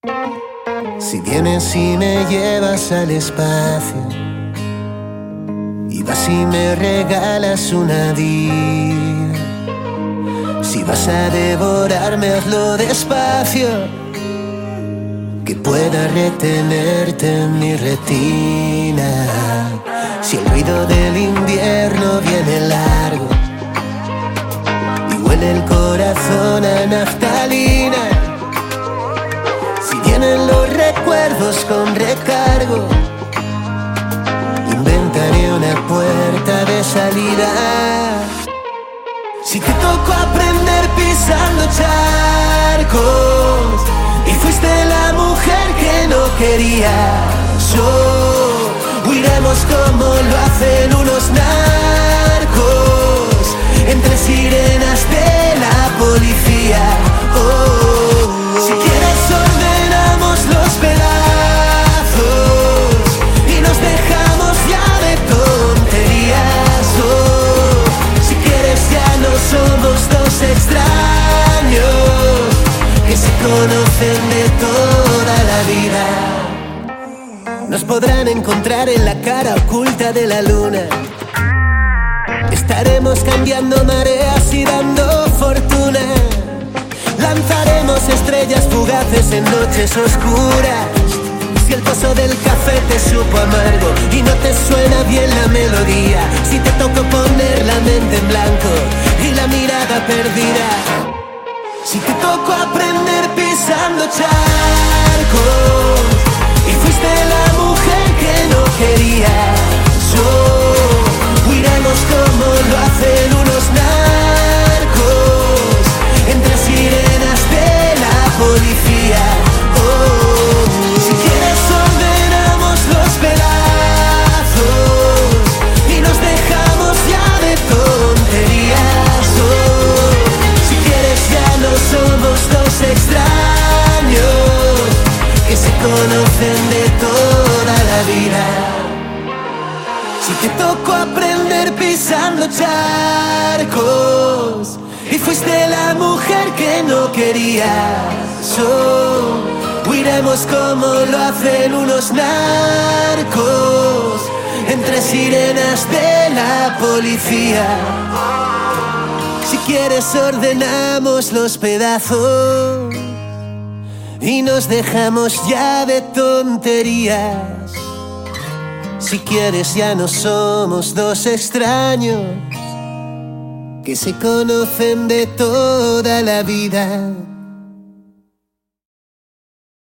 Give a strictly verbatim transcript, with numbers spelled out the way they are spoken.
Si vienes y me llevas al espacio, y vas y me regalas una vida, si vas a devorarme, hazlo despacio, que pueda retenerte en mi retina. Si el ruido del invierno viene largo y huele el corazón a naftalina, si vienen los recuerdos con recargo, inventaré una puerta de salida. Si te tocó aprender pisando charcos y fuiste la mujer que no quería yo, huiremos como lo hacen unos narcos entre sirenas de la policía. Oh, si quieres ordenamos los pedazos y nos dejamos ya de tonterías. Oh, si quieres ya no somos dos extraños que se conocen de toda la vida. Nos podrán encontrar en la cara oculta de la luna. Estaremos cambiando mareas y dando fortuna. Lanzaremos estrellas fugaces en noches oscuras. Si el pozo del café te supo amargo y no te suena bien la melodía, si te tocó poner la mente en blanco y la mirada perdida, si te tocó aprender pisando charcos y fuiste la mujer que no quería yo, huiremos como lo hacen unos narcos entre sirenas de la policía. Oh, si quieres ordenamos los pedazos y nos dejamos ya de tonterías. Oh, si quieres ya no somos dos extraños que se conocen de toda la vida. Si te tocó aprender pisando charcos y fuiste la mujer que no querías yo, huiremos como lo hacen unos narcos entre sirenas de la policía. Si quieres ordenamos los pedazos y nos dejamos ya de tonterías. Si quieres ya no somos dos extraños que se conocen de toda la vida.